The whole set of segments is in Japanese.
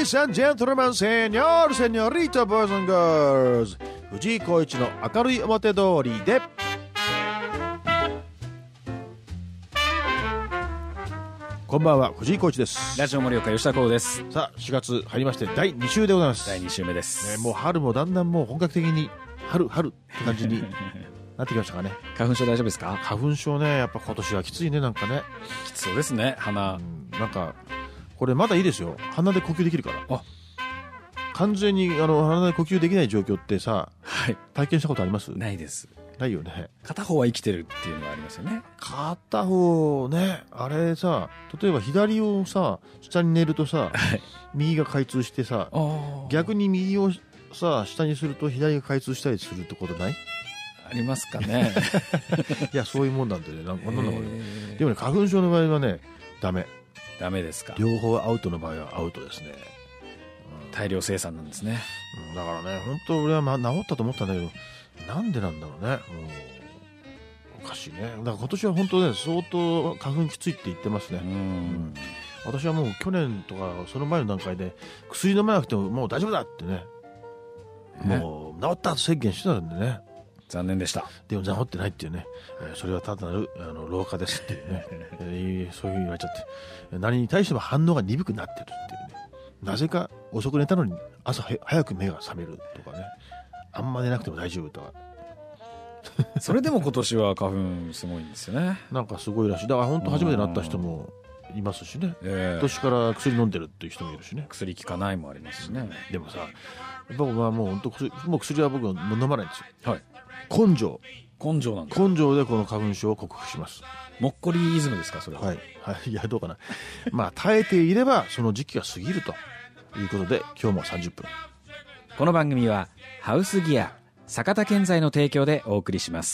Ladies and gentlemen, Senor, Senorita, Boys and Girls 藤井浩一の明るい表通りで。こんばんは、藤井浩一です。 ラジオ盛岡吉田光です。 さあ、4月入りまして第2週でございます。 第2週目です、 もう春もだんだんもう本格的に春って感じになってきましたかね。 花粉症大丈夫ですか？ 花粉症ね、やっぱ今年はきついね。なんかね、 きつそうですね。鼻、 なんかこれまだいいですよ、鼻で呼吸できるから。 あ、 完全に鼻で呼吸できない状況ってさ、 はい、 体験したことあります？ ないです。 ないよね。 片方は生きてるっていうのがありますよね。 片方ね、あれさ、例えば左をさ下に寝るとさ、はい、右が開通してさ、逆に右をさ下にすると左が開通したりするってことない？ ありますかね。 いや、そういうもんなんでね。なんかでもね、花粉症の場合はね、ダメですか？両方アウトの場合はアウトですね。 大量生産なんですね。 だからね、本当俺は治ったと思ったんだけど、なんでなんだろうね。もうおかしいね。だから今年は本当ね、相当花粉きついって言ってますね。私はもう去年とかその前の段階で薬飲まなくてももう大丈夫だってね、もう治ったと宣言してたんでね。 残念でした。 でも治ってないっていうね、それはただなる老化ですっていうね、そういうふうに言われちゃって、何に対しても反応が鈍くなってるっていうね。なぜか遅く寝たのに朝早く目が覚めるとかね、あんま寝なくても大丈夫とか。 それでも今年は花粉すごいんですよね。 なんかすごいらしい。だから本当初めてなった人もいますしね、今年から薬飲んでるっていう人もいるしね。 薬効かないもありますしね。 でもさ、僕はもう本当もう薬は僕は飲まないんですよ。はい。根性なんです。根性でこの花粉症を克服します。 もっこりイズムですか、それは。 はい、はい、いやどうかな。まあ耐えていればその時期が過ぎるということで、今日も30分。 この番組はハウスギア坂田建材の提供でお送りします。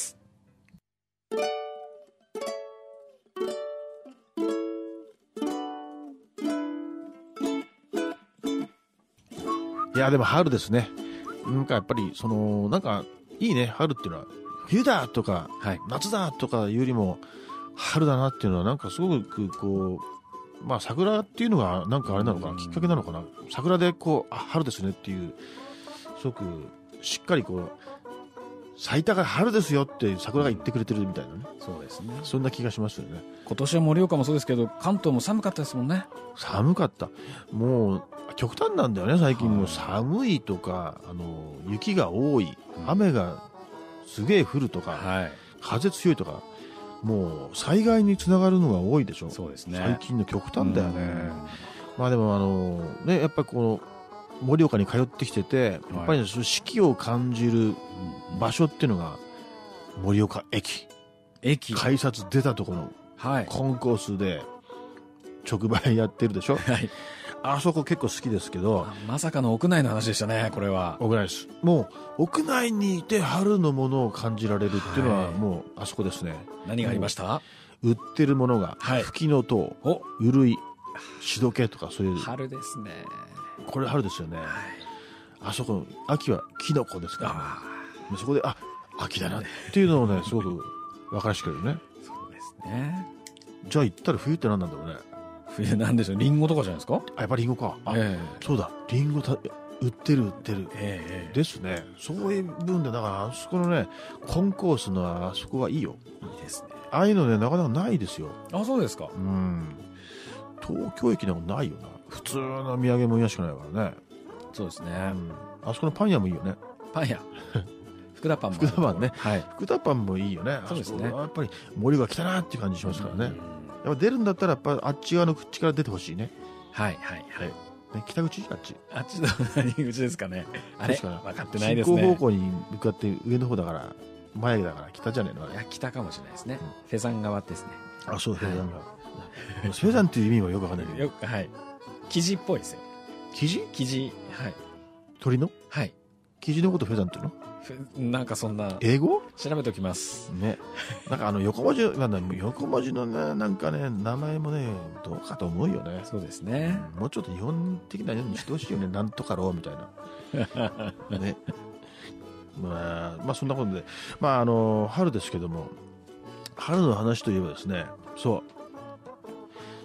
いやでも春ですね。なんかやっぱりなんかいいね、春っていうのは。冬だとか、はい、夏だとかいうよりも春だなっていうのはなんかすごくこう、まあ桜っていうのがなんかあれなのかな、きっかけなのかな。桜でこう春ですねっていう、すごくしっかりこう咲いたから春ですよって桜が言ってくれてるみたいなね。 そうですね。 そんな気がしますよね。 今年は盛岡もそうですけど、関東も寒かったですもんね。 寒かった。もう極端なんだよね最近。もう寒いとか、雪が多い、雨がすげえ降るとか、はい、風強いとか、もう災害につながるのが多いでしょ。 そうですね。 最近の極端だよね。まあでもね、やっぱりこの盛岡に通ってきてて、やっぱり、ね、その四季を感じる場所っていうのが盛岡駅改札出たところの、はい、コンコースで直売やってるでしょ。はい、あそこ結構好きですけど。 まさかの屋内の話でしたね。これは屋内です。もう屋内にいて春のものを感じられるっていうのはもうあそこですね。 何がありました？ 売ってるものが、はい、吹きの塔、うるい、しどけとかそういう。 春ですね。 これ春ですよね。はい、あそこ秋はキノコですから、ね、そこで秋だなっていうのをねすごく分からしてくれるね。 そうですね。 じゃあ言ったら冬って何なんだろうね。 冬なんでしょう。リンゴとかじゃないですか。 やっぱりリンゴか。そうだ、リンゴ売ってる、ですね。そういう分でだからあそこのねコンコースのあそこはいいよ。 いいですね。 ああいうのねなかなかないですよ。 あ、そうですか。 東京駅なんかないよな。普通の土産物屋しかないからね。 そうですね。 あそこのパン屋もいいよね。 パン屋。福田パンも。 福田パンね。はい。福田パンもいいよね。 そうですね。 やっぱり森が来たなっていう感じしますからね。やっぱ出るんだったらやっぱあっち側の口から出てほしいね。 はいはいはい。 ね、北口あっちの何口ですかね。あれ分かってないですね。 進行方向に向かって上の方だから前だから北じゃねえの。 いや北かもしれないですね。フェザン側ですね。 あ、そう、フェザン側。フェザンっていう意味はよくわかんないけど。 はい。生地っぽいですよ。生地、はい。 鳥の？ はい。 生地のことフェザンっていうの？ なんかそんな。 英語？ 調べておきます。 ね。なんか横文字のね、なんかね、名前もね、どうかと思うよね。 そうですね。 もうちょっと日本的なようにしてほしいよね。なんとかろうみたいな。ね。まあそんなことで、まあ春ですけども、春の話といえばですね、そう。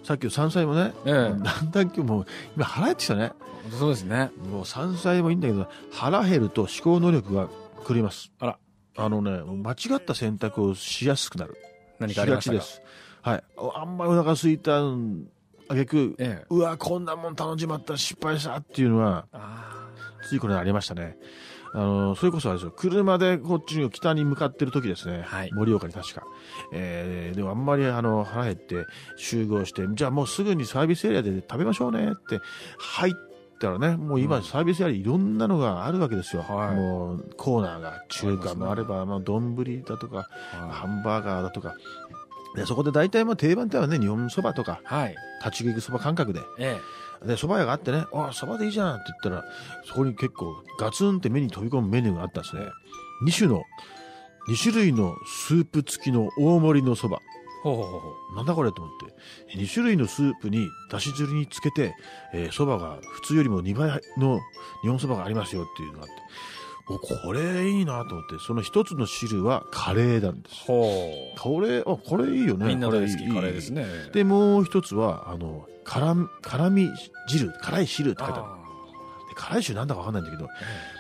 さっきの山菜もね、だんだん今日もう今腹減ってきたね。 そうですね。 もう山菜もいいんだけど、腹減ると思考能力が狂います。 あら。 間違った選択をしやすくなる。 何かありましたか？ しがちです。はい。あんまりお腹空いたあげく、うわ、こんなもん頼んじまった失敗したっていうのは、ついこれありましたね。それこそあれですよ、車でこっちに北に向かってる時ですね。はい、盛岡に確か。でもあんまり腹減って集合して、じゃあもうすぐにサービスエリアで食べましょうねって入ったらね、もう今サービスエリアいろんなのがあるわけですよ。もうコーナーが中華もあれば、丼だとか、ハンバーガーだとか。でそこで大体定番はね、日本そばとか、立ち食いそば感覚で、で蕎麦屋があってね、蕎麦でいいじゃんって言ったら、そこに結構ガツンって目に飛び込むメニューがあったんですね。2種類のスープ付きの大盛りの蕎麦。なんだこれと思って、2種類のスープにだし汁につけて、蕎麦が普通よりも2倍の日本蕎麦がありますよっていうのがあって、これいいなと思って、その一つの汁はカレーなんです。これいいよね。 みんな大好きカレーですね。 でもう一つは辛み汁、辛い汁って書いてある。で辛い汁なんだかわかんないんだけど、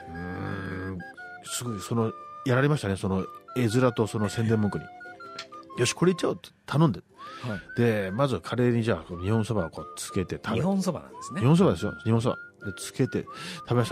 すごいやられましたね、その絵面とその宣伝文句に。よしこれいっちゃおうって頼んで、でまずカレーにじゃあ日本そばをこうつけて食べる。 日本そばなんですね。 日本そばですよ。日本そばでつけて食べました。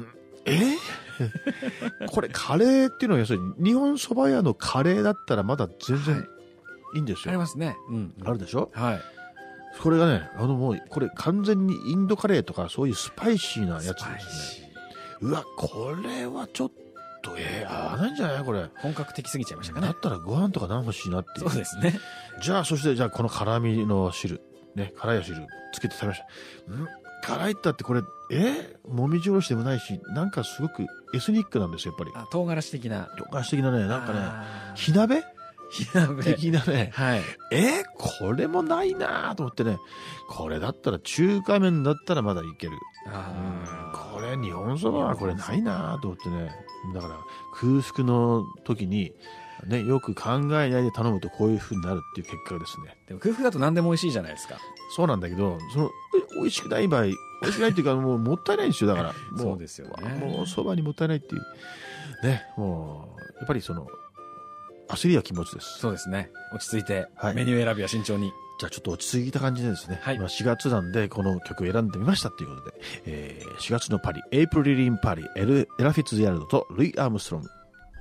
これカレーっていうのは要するに日本そば屋のカレーだったらまだ全然いいんですよ。 ありますね。 あるでしょ。 はい。 これがね、もうこれ完全にインドカレーとかそういうスパイシーなやつですね。うわ、これはちょっと合わないんじゃないこれ。 本格的すぎちゃいましたかね。 だったらご飯とか何欲しいなっていう。 そうですね。 そしてこの辛みの汁ね、辛い汁つけて食べました。辛いったってこれもみじおろしでもないし、なんかすごくエスニックなんですよやっぱり。 唐辛子的なね、なんかね、火鍋的なね、これもないなと思ってね、これだったら中華麺だったらまだいける。これ日本そばはこれないなと思ってね、だから空腹の時にね、よく考えないで頼むとこういう風になるっていう結果ですね。 でも空腹だと何でも美味しいじゃないですか。 そうなんだけど、美味しくない場合、美味しくないっていうかもったいないんですよ。だからそうですよね。 もうそばにもったいないっていうね、もうやっぱり焦りは気持ちです。 そうですね。落ち着いて、メニュー選びは慎重に。 じゃあちょっと落ち着いた感じでですね、今4月なんでこの曲を選んでみましたということで、4月のパリ、エイプリル・イン・パリ、エラ・フィッツジェラルドとルイ・アームストロング。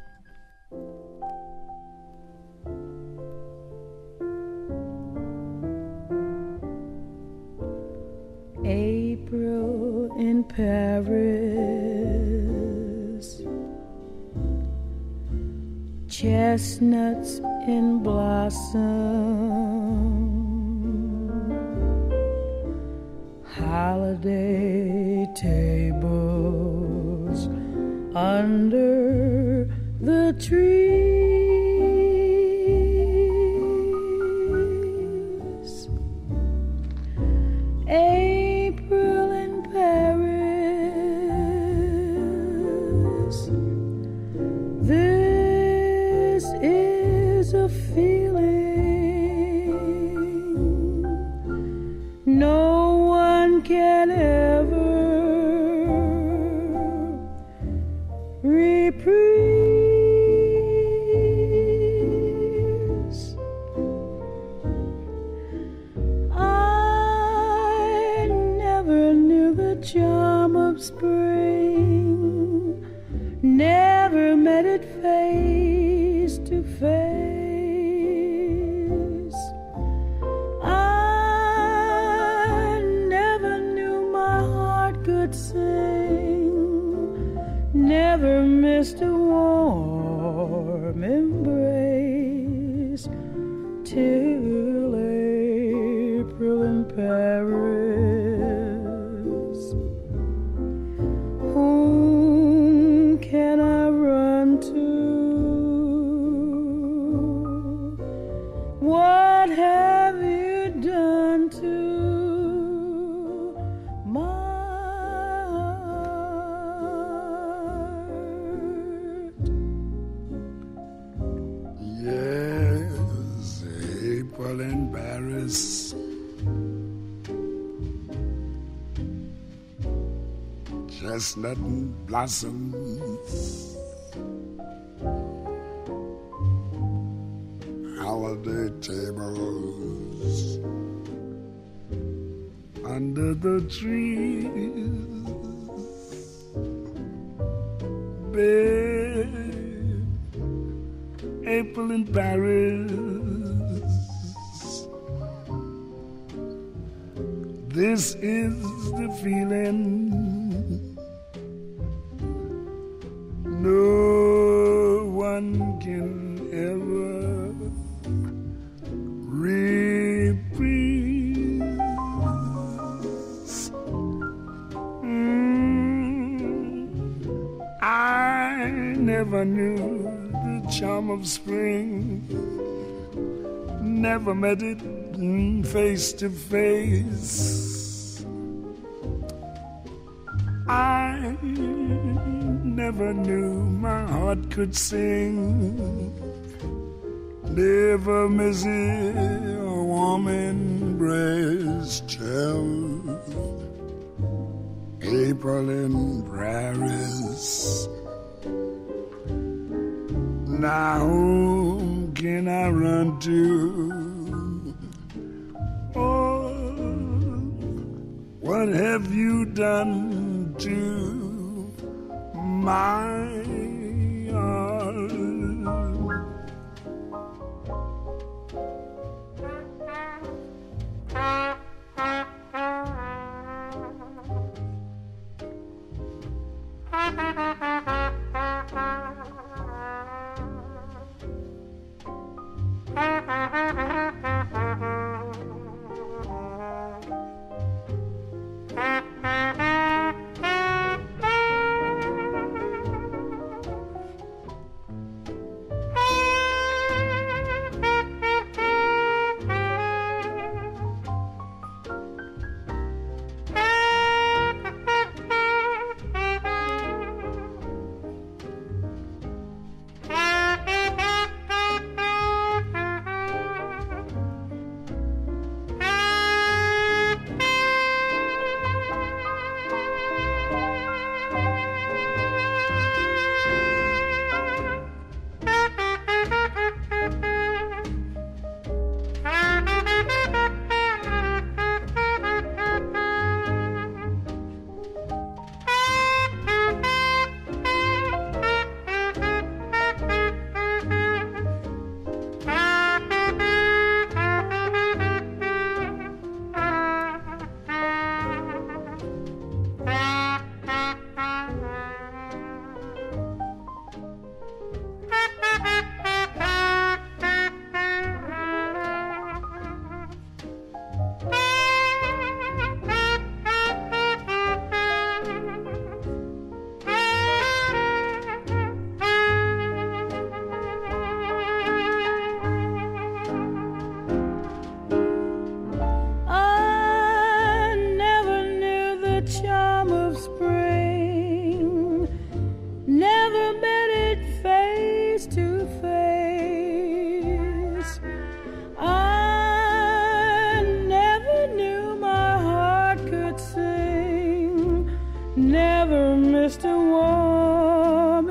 April in Paris, chestnuts in blossom, holiday tables under the trees. April in Paris, this is a feeling no one can ever reprise. I never knew the charm of spring, never met it face to face. chestnut blossoms, holiday tables under the trees, babe, April in Paris. This is the feeling no one can ever reprise. I never knew the charm of spring, never met it face to face. I never knew my heart could sing, never miss it, a warm embrace till April in Paris. Now whom can I run to? Oh, what have you done to my heart? Never missed a warm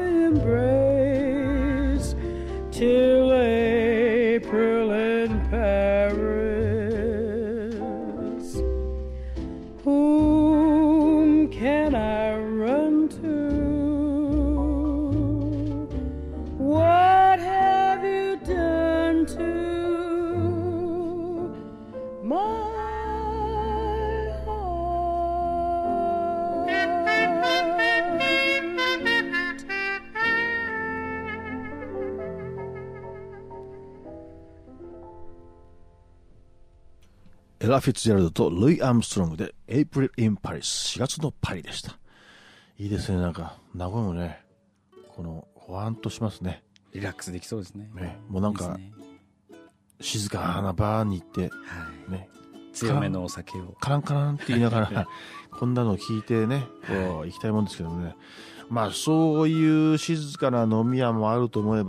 embrace till April in Paris. Whom can I run to? What have you done to my エラ・フィッツジェラルドとルイ・アームストロングで April in Paris、 4月のパリでした。いいですね。なんか名古屋もね、このほわんとしますね。 リラックスできそうですね。 もうなんかいいですね、静かなバーに行って、はいね、 強めのお酒をカランカランって言いながらこんなのを聞いてね、こう行きたいもんですけどもね。まあそういう静かな飲み屋もあると思えば、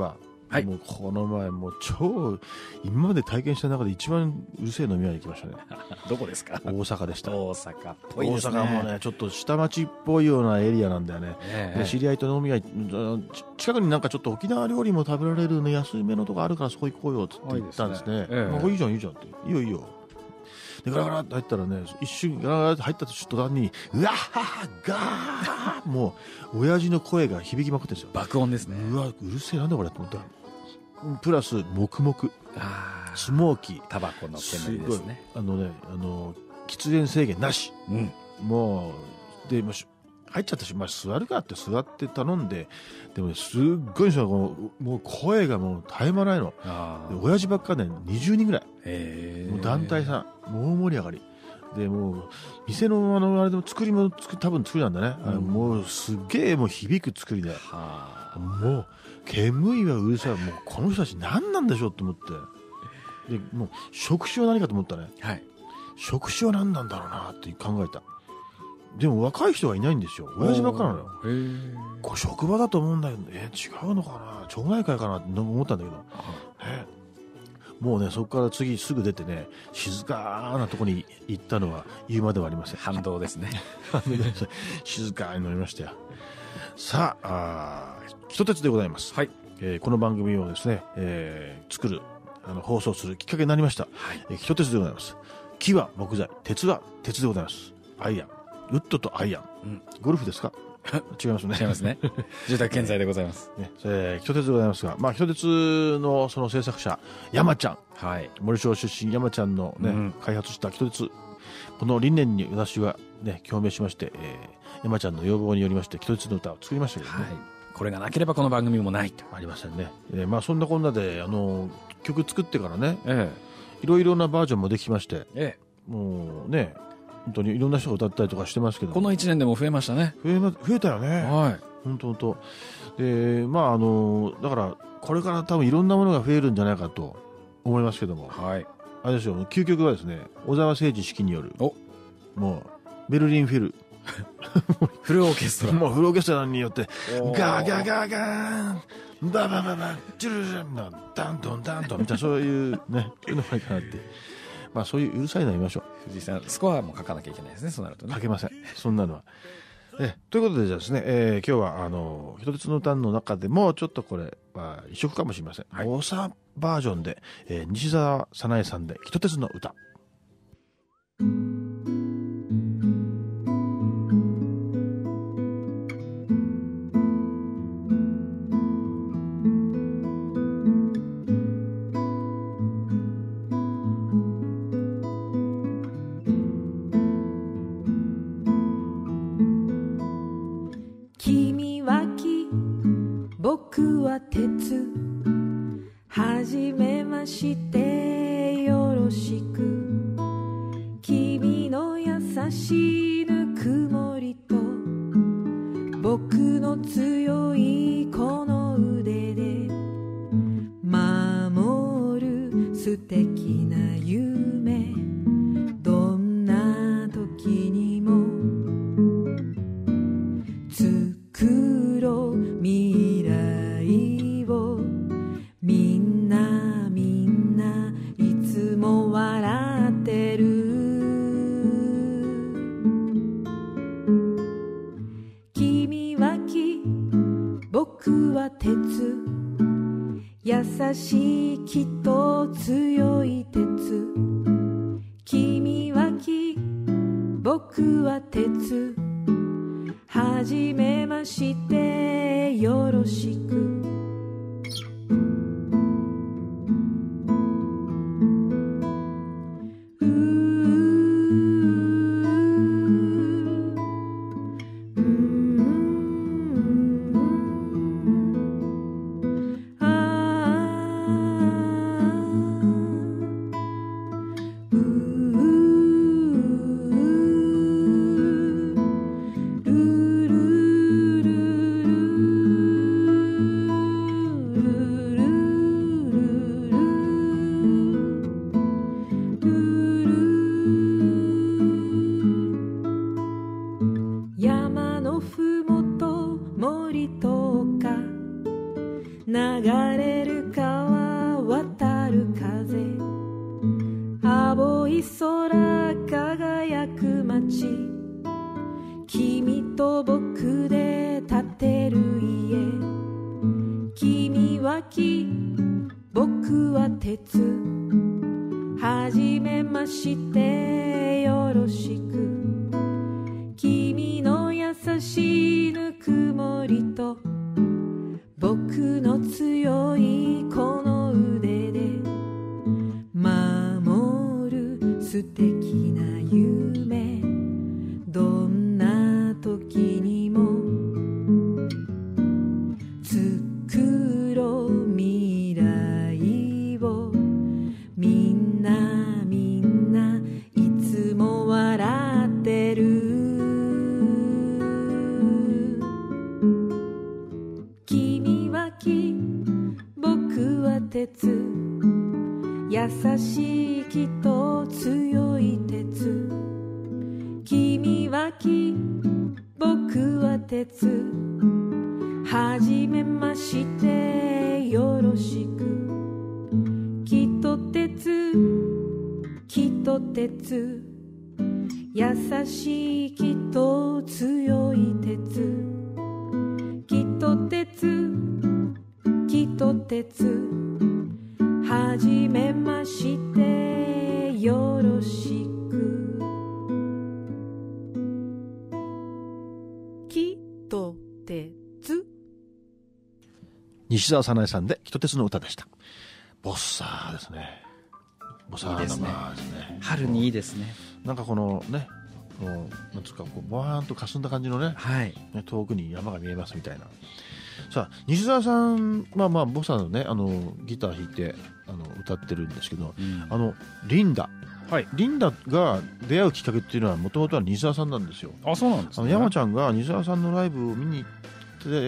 はい、 もうこの前もう今まで体験した中で一番うるせえ飲み屋に行きましたね。 どこですか？ 大阪でした。 大阪っぽいですね。 大阪もねちょっと下町っぽいようなエリアなんだよね。で知り合いと飲み屋近くになんかちょっと沖縄料理も食べられるね安いめのとこあるからそこ行こうよって言ったんですね。いいじゃんいいじゃんっていいよいいよ。でガラガラって入ったらね一瞬ガラガラって入った途端にうわはガーもう親父の声が響きまくってるんですよ。 爆音ですね。 うわうるせえなんだこれと思ったらプラス黙々スモーキータバコの煙ですね。 喫煙制限なし、もうで入っちゃったし、座るかって座って頼んででもねすっごい人がもう声がもう絶え間ないの。で親父ばっかね20人ぐらいもう団体さんもう大盛り上がりでもう店のあれでも作りも多分作りなんだね、もうすっげえもう響く作りでもう煙いはうるさいもうこの人たち何なんでしょうと思ってでもう職種は何かと思ったね、職種は何なんだろうなって考えた。でも若い人はいないんですよ。親父ばっかなのよ。これ職場だと思うんだけど、違うのかな町内会かなって思ったんだけど、もうねそこから次すぐ出てね静かなところに行ったのは言うまではありません。 反動ですね。 静かに飲みましたよ。さあひと鉄でございます、この番組をですね、作る放送するきっかけになりました、ひと鉄でございます。木は木材鉄は鉄でございます。アイアンウッドとアイアン、ゴルフですか？違いますね。 違いますね。住宅建材でございます。 ひと鉄でございますが、ひと鉄のその制作者山ちゃん、森町出身山ちゃんのね、開発したひと鉄この理念に私はね共鳴しまして、山ちゃんの要望によりましてひと鉄の歌を作りましたけどね、 これがなければこの番組もないとありませんね。そんなこんなで曲作ってからね、いろいろなバージョンもできまして、もうね本当にいろんな人が歌ったりとかしてますけど、 この1年でも増えましたね。 増えたよね。本当でだからこれから多分いろんなものが増えるんじゃないかと思いますけども、あれですよ究極はですね小沢誠二指揮によるもうベルリンフィルフルオーケストラもうフルオーケストラによってガーガーガーガーンババババチュルルルンダンドンダンドンみたいなそういうねそういうのがいいかなって。そういううるさいのは言いましょう。 藤井さんスコアも書かなきゃいけないですね。そうなるとね書けませんそんなのは。ということでじゃあですね、今日はひと鉄の歌の中でもちょっとこれは異色かもしれません、大沢バージョンで、西澤早苗さんでひと鉄の歌。 僕は鉄はじめましてよろしく君の優しいぬくもりと僕の強いこの腕で守る素敵な夢どんな時にも作ろう未来をみんないつも笑ってる君は木僕は鉄優しい木と強い鉄君は木僕は鉄はじめましてよろしくれる川渡る風、青い空輝く街、君と僕で建てる家、君は木僕は鉄、はじめましてよろしく、君の優しいぬくもりと僕の強いこの腕で守る素敵な夢、どんな時にも作ろう未来を、みんないつも笑ってる、君は木僕は鉄、優しい木と強い鉄、君は木僕は鉄、はじめましてよろしく、木と鉄木と鉄、優しい木と強い鉄、木と鉄木と鉄、はじめましてよろしく、木と鉄。 西澤早苗さんで木と鉄の歌でした。ボッサーですね。ボサーナマですね。 春にいいですね。 なんかこのね、なんつうかこうバーンと霞んだ感じのね、 はい、 ね、遠くに山が見えますみたいな。さあ西澤さんはまあボサのねギター弾いて歌ってるんですけど、リンダ、はい、リンダが出会うきっかけっていうのはもともとは西澤さんなんですよ。 あ、そうなんですね。 山ちゃんが西澤さんのライブを見に行って、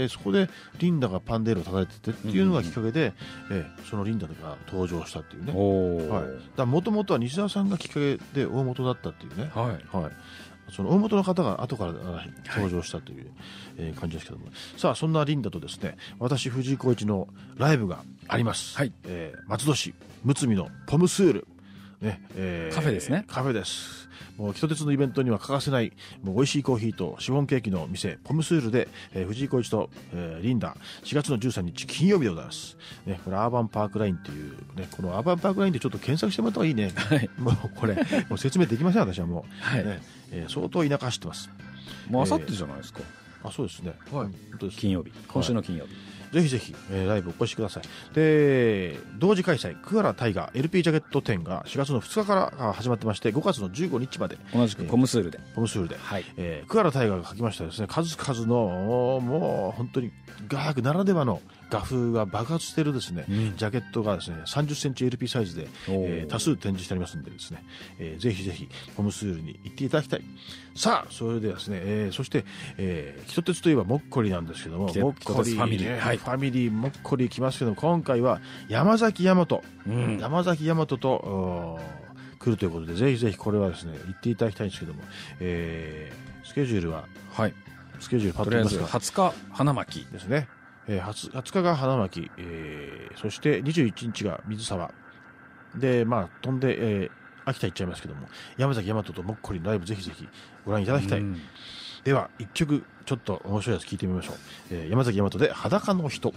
そこでリンダがパンデールを叩いててっていうのがきっかけで、そのリンダが登場したっていうね。はい、だもともとは西澤さんがきっかけで大元だったっていうね。はい、はい、その大元の方が後から登場したという、感じですけども、さあそんなリンダとですね、私藤井浩一のライブがあります。はい、松戸市むつみのポムスール、ね、 カフェですね。 カフェです。もう木と鉄のイベントには欠かせないもう美味しいコーヒーとシフォンケーキの店ポムスールで、藤井浩一と、リンダ4月の13日金曜日でございます、ね、これアーバンパークラインという、ね、このアーバンパークラインでちょっと検索してもらった方がいいね、はい、もうこれもう説明できません私はもう、はいね、相当田舎走ってます。 もうあさってじゃないですか。 あ、そうですね、はい、本当です。 金曜日、今週の金曜日、 ぜひぜひ、ライブお越しください。で、同時開催桑原大河 LP ジャケット展が4月の2日から始まってまして、5月の15日まで同じくポムスールで、 はい、桑原大河が書きましたですね、数々のもう本当に画伯ならではの画風が爆発しているですね、ジャケットがですね30センチ LP サイズで、多数展示してありますのでですね、ぜひぜひポムスールに行っていただきたい。さあそれでですね、そして、木と鉄といえばもっこりなんですけども、もっこりファミリー、はい、ファミリーもっこり来ますけども、今回は山崎大和、山崎大和と来るということで、ぜひぜひこれはですね行っていただきたいんですけども、スケジュールは、はい、スケジュールパッと言いますか。 20日花巻ですね。20日が花巻、そして21日が水沢で、まあ飛んで、秋田行っちゃいますけども、山崎大和ともっこりのライブぜひぜひご覧いただきたい。では一曲ちょっと面白いやつ聞いてみましょう。山崎大和で裸の人。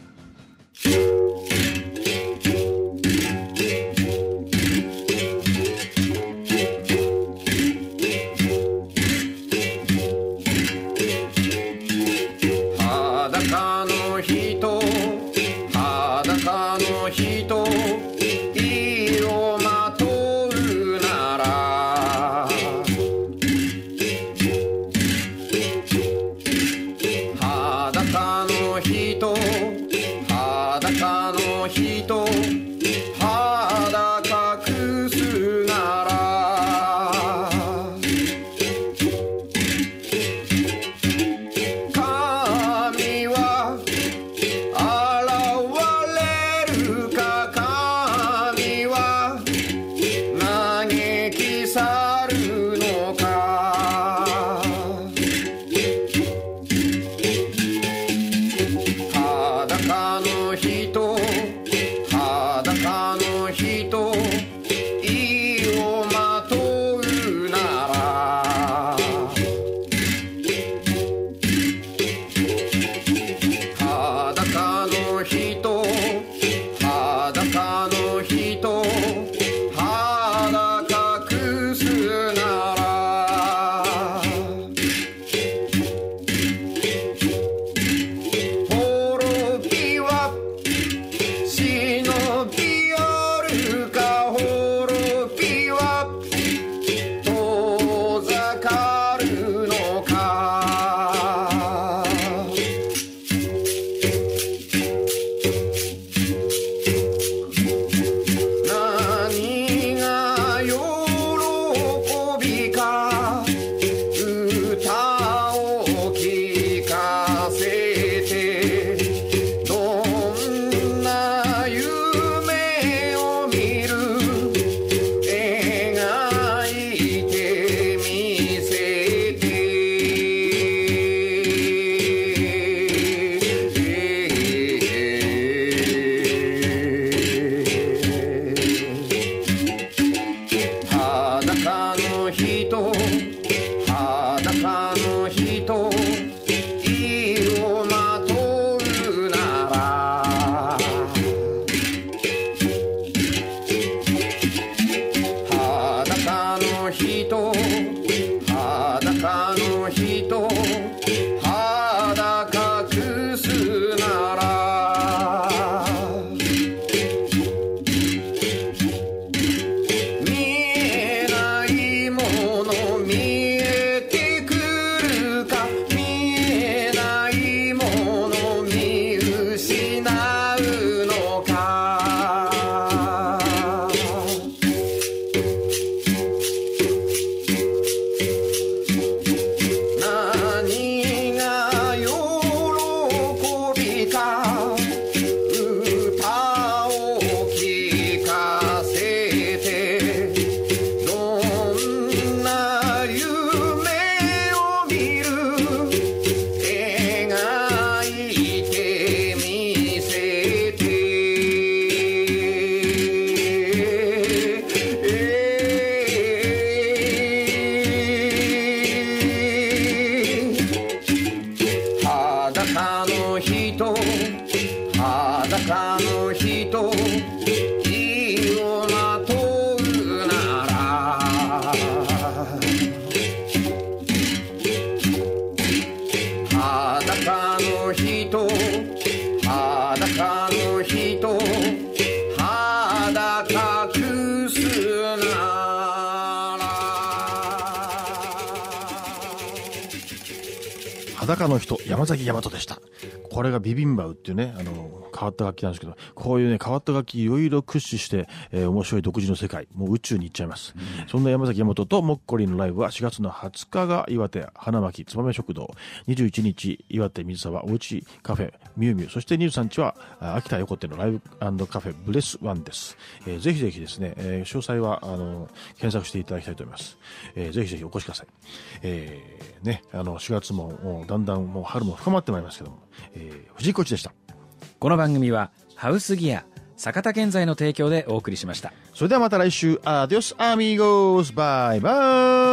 裸の人山崎大和でした。これがビビンバウっていうね変わった楽器なんですけど、こういうね変わった楽器いろいろ駆使して、面白い独自の世界、もう宇宙に行っちゃいます、そんな山崎大和ともっこりのライブは4月の20日が岩手花巻燕食堂、21日岩手水沢おうちカフェミュウミュウ、そして23日は秋田横手のライブ&カフェブレスワンです。ぜひぜひですね、詳細は検索していただきたいと思います。ぜひぜひお越しください。ね、4月もだんだんもう春も深まってまいりますけども、藤井コーチでした。 この番組はハウスギア坂田建材の提供でお送りしました。 それではまた来週、アディオスアミゴス、バイバイ。